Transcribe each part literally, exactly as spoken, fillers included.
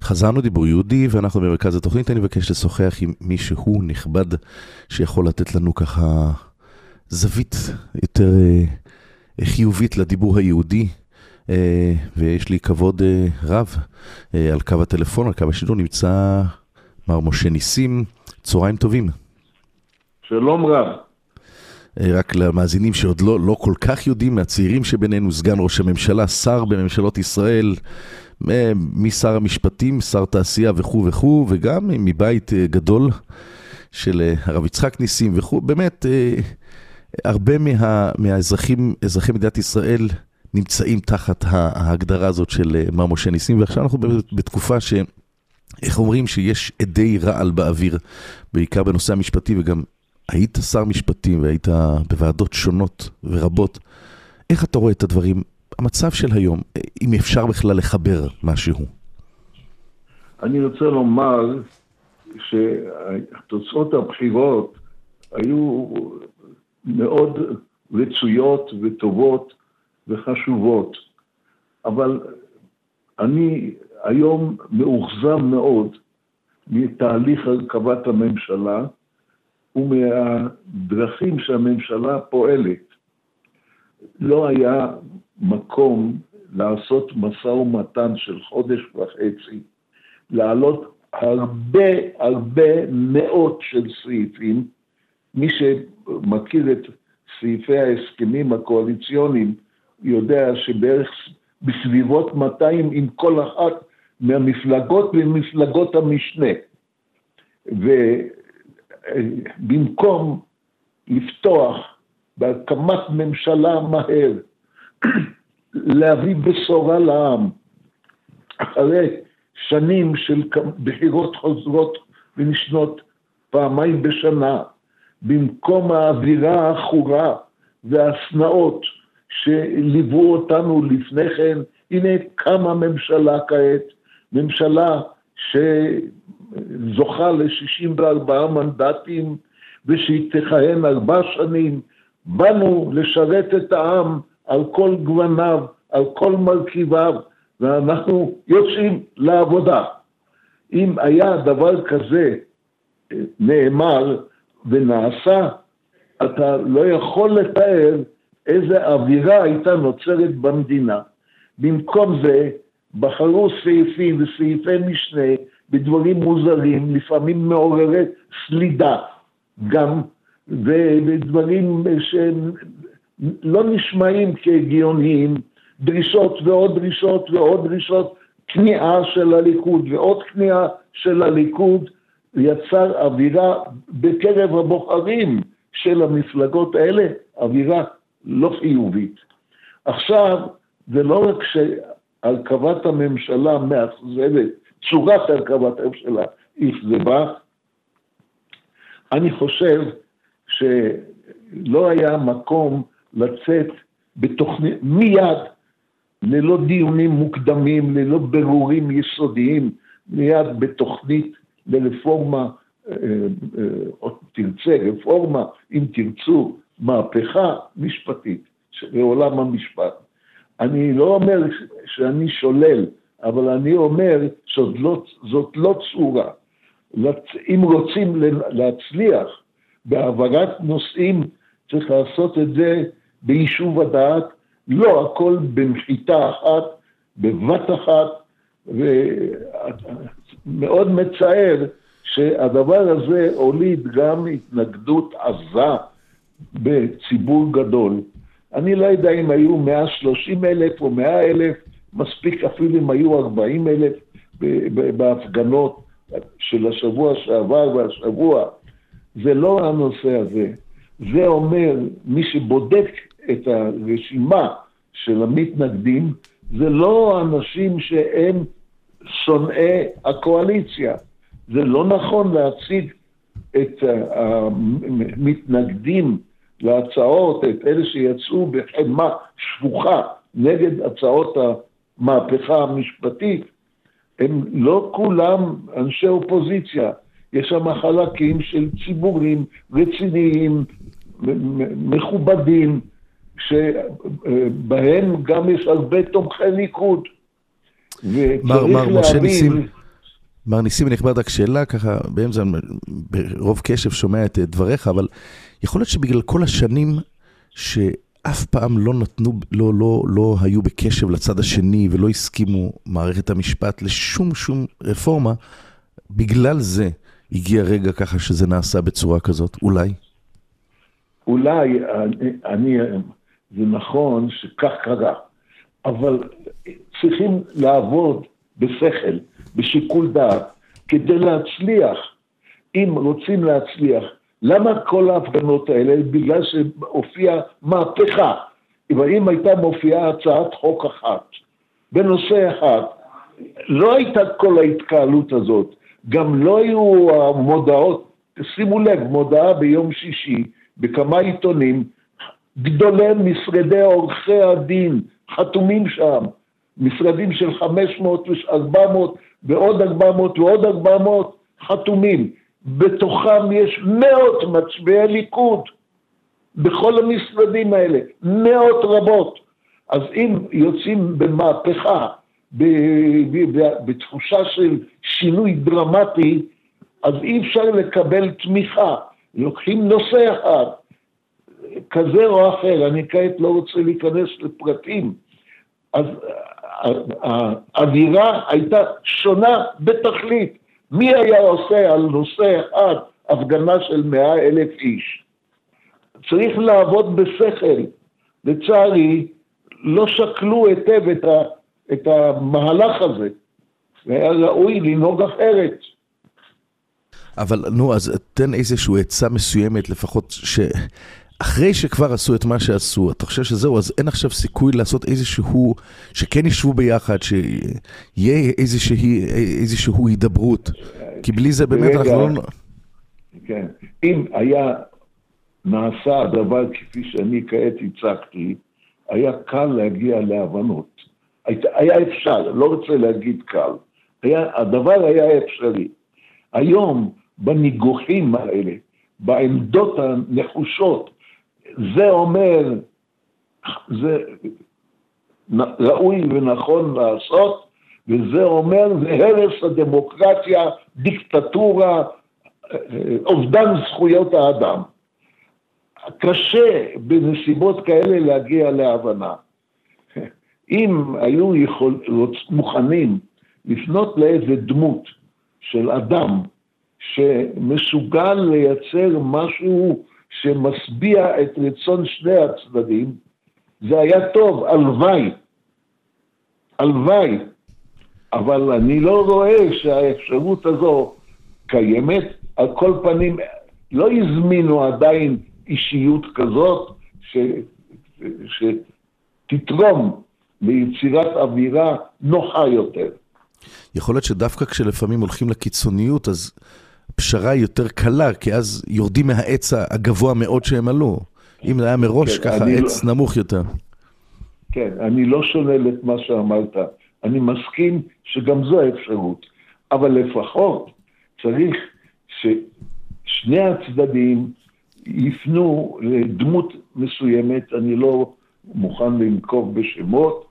חזרנו דיבור יהודי, ואנחנו במרכז התוכנית. אני מבקש לשוחח עם מישהו נכבד שיכול לתת לנו ככה זווית יותר אה, חיובית לדיבור היהודי, אה, ויש לי כבוד אה, רב אה, על קו הטלפון, על קו השידור, נמצא מר משה ניסים. צהריים טובים. שלום רב. רק למאזינים שעוד לא, לא כל כך יודעים, מהצעירים שבינינו, סגן ראש הממשלה, שר בממשלות ישראל, משר המשפטים, שר תעשייה וכו' וכו', וגם מבית גדול של הרב יצחק ניסים וכו'. באמת, הרבה מה, מהאזרחים, אזרחי מדינת ישראל, נמצאים תחת ההגדרה הזאת של מר משה ניסים, ועכשיו אנחנו בתקופה ש... איך אומרים שיש עדי רעל באוויר, בעיקר בנושא המשפטי, וגם היית שר משפטים והיית בוועדות שונות ורבות. איך אתה רואה את הדברים, המצב של היום, אם אפשר בכלל לחבר משהו? אני רוצה לומר שתוצאות הבחירות היו מאוד רצויות וטובות וחשובות, אבל אני היום מאוכזב מאוד מתהליך הרכבת הממשלה ומהדרכים שהממשלה פועלת. לא היה מקום לעשות משא ומתן של חודש וחצי, להעלות הרבה הרבה מאות של סעיפים. מי שמכיר את סעיפי ההסכמים הקואליציוניים יודע שבערך בסביבות מאתיים עם כל אחת מהמפלגות ומפלגות המשנה. ובמקום לפתוח בהקמת ממשלה מהר, להביא בשורה לעם, אחרי שנים של בחירות חוזרות ונשנות פעמיים בשנה, במקום האווירה האחורה והסנאות שליוו אותנו לפני כן, הנה קמה ממשלה כעת, ממשלה שזוכה ל-שישים וארבעה מנדטים, ושהיא תכהן ארבע שנים. באנו לשרת את העם על כל גווניו, על כל מרכיביו, ואנחנו יוצאים לעבודה. אם היה דבר כזה נאמר ונעשה, אתה לא יכול לתאר איזה אווירה הייתה נוצרת במדינה. במקום זה בחרו סעיפים וסעיפי משנה בדברים מוזרים, לפעמים מעוררי סלידה גם, ובדברים שלא נשמעים כהגיוניים, דרישות ועוד דרישות ועוד דרישות, כניעה של הליכוד ועוד כניעה של הליכוד, יצר אווירה בקרב הבוחרים של המפלגות האלה, אווירה לא חיובית. עכשיו, זה לא רק שהרכבת הממשלה מאכזבת, צורת הרכבת הממשלה אכזבה, אני חושב שלא היה מקום לצאת בתוכנית, מיד, ללא דיונים מוקדמים, ללא ברורים יסודיים, מיד בתוכנית לרפורמה, או תרצה, רפורמה, אם תרצו, מהפכה משפטית בעולם המשפט. אני לא אומר שאני שולל, אבל אני אומר שזאת לא, זאת לא צורה. אם רוצים להצליח בהעברת נושאים, צריך לעשות את זה ביישוב הדעת, לא הכל במחיתה אחת, בבת אחת, ומאוד מצער שהדבר הזה הוליד גם התנגדות עזה בציבור גדול. אני לא יודע אם היו מאה ושלושים אלף או מאה אלף, מספיק אפילו אם היו ארבעים אלף בהפגנות של השבוע שעבר והשבוע. זה לא הנושא הזה. זה אומר, מי שבודק את הרשימה של המתנגדים, זה לא אנשים שהם שונאי הקואליציה. זה לא נכון להציג את המתנגדים להצעות, את אלה שיצאו בחמה שפוכה נגד הצעות המהפכה המשפטית. הם לא כולם אנשי אופוזיציה. יש שם חלקים של ציבורים רציניים, מכובדים, שבהם גם יש הרבה תומכי ליכוד. מר, מר משה ניסים, מר ניסים הנכבד, רק שאלה ככה, באמצע, ברוב קשב שומע את דבריך, אבל יכול להיות שבגלל כל השנים שאף פעם לא נתנו, לא, לא, לא היו בקשב לצד השני, ולא הסכימו מערכת המשפט לשום שום רפורמה, בגלל זה הגיע רגע ככה שזה נעשה בצורה כזאת, אולי? אולי, אני, זה נכון שכך קרה, אבל צריכים לעבוד בשכל, בשיקול דעת, כדי להצליח. אם רוצים להצליח, למה כל ההפגנות האלה? בגלל שהופיעה מהפכה. אם הייתה מופיעה הצעת חוק אחת, בנושא אחד, לא הייתה כל ההתקהלות הזאת, גם לא היו המודעות, שימו לב, מודעה ביום שישי, בכמה עיתונים, גדולי משרדי עורכי הדין, חתומים שם, משרדים של חמש מאות ו-ארבע מאות ועוד ארבע מאות ועוד ארבע מאות חתומים. בתוכם יש מאות מצביעי ליכוד, בכל המשרדים האלה, מאות רבות. אז אם יוצאים במהפכה, בתחושה של שינוי דרמטי, אז אי אפשר לקבל תמיכה. לוקחים נושא אחד, כזה או אחר, אני כעת לא רוצה להיכנס לפרטים, אז האווירה הייתה שונה בתכלית. מי היה עושה על נושא אחד הפגנה של מאה אלף איש? צריך לעבוד בשכל. לצערי, לא שקלו היטב את, ה, את המהלך הזה, והיה ראוי לנהוג אחרת. אבל נו, אז תן איזשהו עצה מסוימת, לפחות שאחרי שכבר עשו את מה שעשו, אתה חושב שזהו, אז אין עכשיו סיכוי לעשות איזשהו, שכן ישבו ביחד, שיהיה איזשהו, איזשהו הידברות, כי בלי זה באמת ברגע, אנחנו לא... כן, אם היה נעשה הדבר כפי שאני כעת הצגתי, היה קל להגיע להבנות. היה אפשר, לא רוצה להגיד קל, היה, הדבר היה אפשרי. היום, בניגוחים האלה, בעמדות הנחושות, זה אומר, זה ראוי ונכון לעשות, וזה אומר, זה הרס הדמוקרטיה, דיקטטורה, אובדן זכויות האדם. קשה בנסיבות כאלה להגיע להבנה. אם היו יכול, מוכנים לפנות לאיזה דמות של אדם שמסוגל לייצר משהו שמשביע את רצון שני הצדדים, זה היה טוב, הלוואי, הלוואי, אבל אני לא רואה שהאפשרות הזו קיימת. על כל פנים, לא הזמינו עדיין אישיות כזאת ש... שתתרום ליצירת אווירה נוחה יותר. יכול להיות שדווקא כשלפעמים הולכים לקיצוניות, אז פשרה היא יותר קלה, כי אז יורדים מהעץ הגבוה מאוד שהם עלו. אם זה היה מראש כן, ככה, עץ לא... נמוך יותר. כן, אני לא שולל את מה שאמרת. אני מסכים שגם זו האפשרות. אבל לפחות צריך ששני הצדדים יפנו לדמות מסוימת, אני לא מוכן לנקוב בשמות,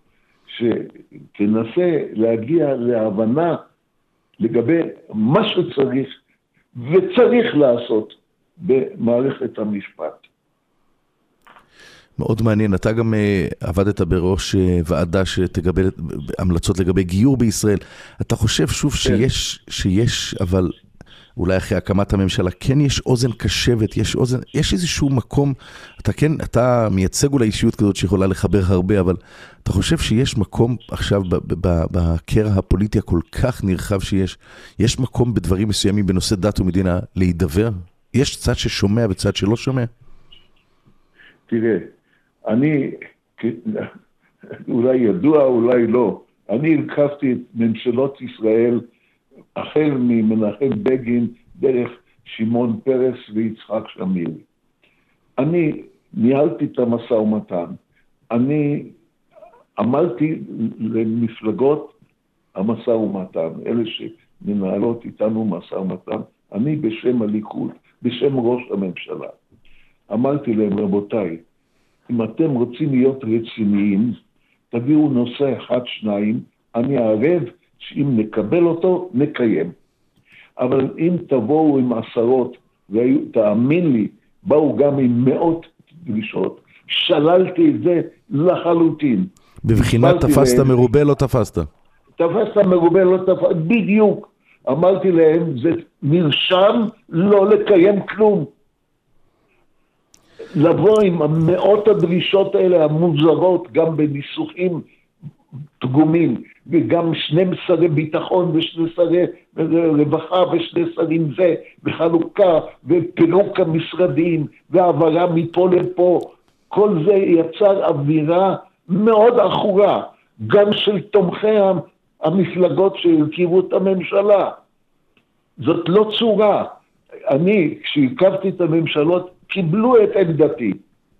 שתנסה להגיע להבנה לגבי מה שצריך וצריך לעשות במערכת המשפט. מאוד מעניין, אתה גם uh, עבדת בראש uh, ועדה שתגבל המלצות לגבי גיור בישראל. אתה חושב שוב שיש, שיש, אבל אולי אחרי הקמת הממשלה, כן יש אוזן קשבת, יש אוזן, יש איזשהו מקום, אתה כן, אתה מייצג אולי אישיות כזאת שיכולה לחבר הרבה, אבל אתה חושב שיש מקום עכשיו בקרע הפוליטי הכל כך נרחב שיש, יש מקום בדברים מסוימים בנושא דת ומדינה להידבר? יש צד ששומע וצד שלא שומע? תראה, אני, אולי ידוע, אולי לא, אני הרכבתי את ממשלות ישראל החל ממנחם בגין דרך שמעון פרס ויצחק שמיר. אני ניהלתי את המשא ומתן. אני עמלתי למפלגות המשא ומתן, אלה שמנהלות איתנו משא ומתן. אני בשם הליכוד, בשם ראש הממשלה. אמרתי להם, רבותיי, אם אתם רוצים להיות רציניים, תביאו נושא אחד, שניים, אני אערב שאם נקבל אותו, נקיים. אבל אם תבואו עם עשרות, ותאמין לי, באו גם עם מאות דרישות, שללתי את זה לחלוטין. בבחינת תפסת להם, מרובה לא תפסת. תפסת מרובה לא תפסת, בדיוק. אמרתי להם, זה נרשם לא לקיים כלום. לבוא עם מאות הדרישות האלה המוזרות, גם בניסוחים פגומים, וגם שני שרי ביטחון ושני שרי רווחה ושני שרים זה, וחלוקה ופירוק המשרדים והעברה מפה לפה, כל זה יצר אווירה מאוד עכורה, גם של תומכי המפלגות שהרכיבו את הממשלה. זאת לא צורה. אני, כשהרכבתי את הממשלות, קיבלו את עמדתי.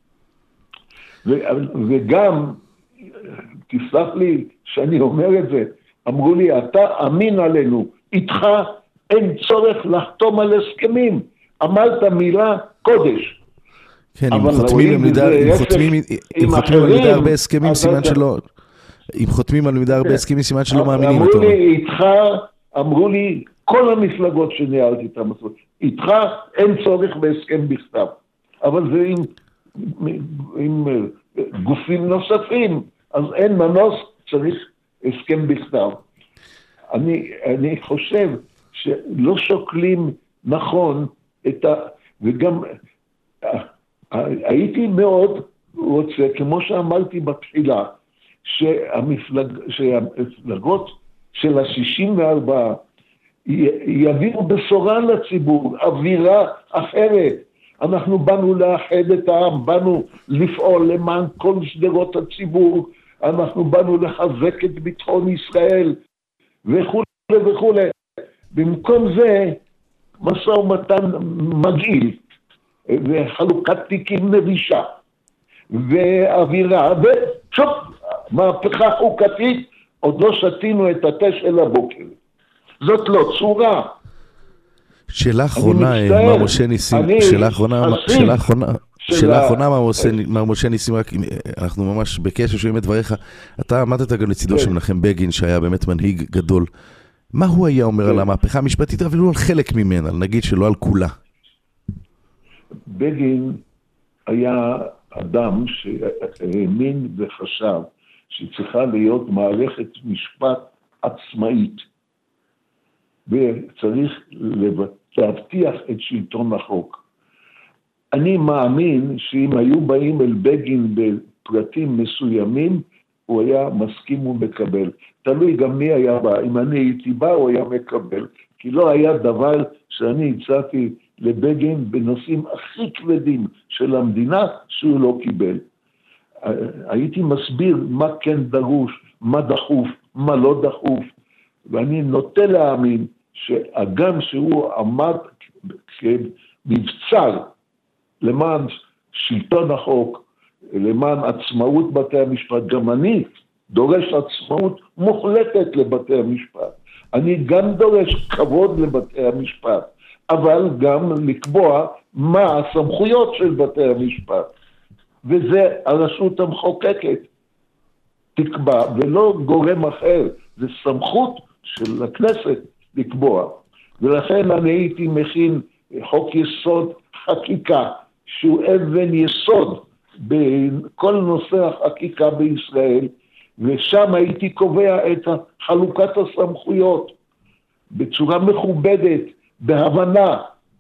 וגם, תסלח לי שאני אומר את זה, אמרו לי, אתה אמין עלינו, איתך אין צורך לחתום על הסכמים. אמרת מילה קודש. כן, אם חותמים על מידה הרבה הסכמים, סימן שלא... אם חותמים על מידה הרבה הסכמים, סימן שלא מאמינים. אמרו לי, איתך, אמרו לי, כל המפלגות שניהלתי את המסורת, איתך אין צורך בהסכם בכתב. אבל זה עם, עם, עם גופים נוספים, אז אין מנוס, צריך הסכם בכתב. אני, אני חושב שלא שוקלים נכון את ה... וגם הייתי מאוד רוצה, כמו שאמרתי בתחילה, שהמפלג, שהמפלגות של ה-שישים וארבע יביאו בשורה לציבור, אווירה אחרת. אנחנו באנו לאחד את העם, באנו לפעול למען כל שדרות הציבור, אנחנו באנו לחזק את ביטחון ישראל וכו' וכו'. במקום זה משא ומתן מגעיל וחלוקת תיקים מבישה ואווירה ושוב מהפכה חוקתית, עוד לא שתינו את התה של הבוקר. זאת לא צורה. שאלה אחרונה, מר משה ניסים, שאלה אחרונה, שאלה אחרונה, שאלה אחרונה, מר משה ניסים, רק אנחנו ממש בקשר שומעים את דבריך, אתה עמדת גם לצידו של מנחם בגין, שהיה באמת מנהיג גדול. מה הוא היה אומר על המהפכה המשפטית, אבל לא על חלק ממנה, נגיד שלא על כולה? בגין היה אדם שהאמין וחשב שצריכה להיות מערכת משפט עצמאית, וצריך להבטיח את שלטון החוק. אני מאמין שאם היו באים אל בגין בפרטים מסוימים, הוא היה מסכים ומקבל. תלוי גם מי היה בא. אם אני הייתי בא, הוא היה מקבל. כי לא היה דבר שאני הצעתי לבגין בנושאים הכי כבדים של המדינה שהוא לא קיבל. הייתי מסביר מה כן דרוש, מה דחוף, מה לא דחוף, ואני נוטה להאמין שהגם שהוא עמד כמבצר למען שלטון החוק, למען עצמאות בתי המשפט, גם אני דורש עצמאות מוחלטת לבתי המשפט. אני גם דורש כבוד לבתי המשפט, אבל גם לקבוע מה הסמכויות של בתי המשפט. וזה הרשות המחוקקת תקבע, ולא גורם אחר. זה סמכות של הכנסת לקבוע. ולכן אני הייתי מכין חוק יסוד חקיקה, שהוא אבן יסוד בכל נושא החקיקה בישראל, ושם הייתי קובע את חלוקת הסמכויות בצורה מכובדת, בהבנה.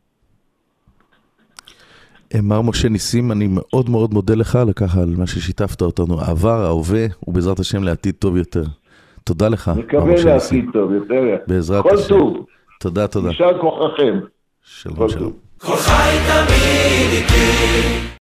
מר משה ניסים, אני מאוד מאוד מודה לך לככה על מה ששיתפת אותנו, העבר, ההווה, ובעזרת השם לעתיד טוב יותר. תודה לך, מר משה ניסים. מקווה לעתיד טוב יותר. בעזרת כל השם. טוב. תודה, תודה. נשאר כוחכם. שלום, שלום. כל חי תמיד איתי.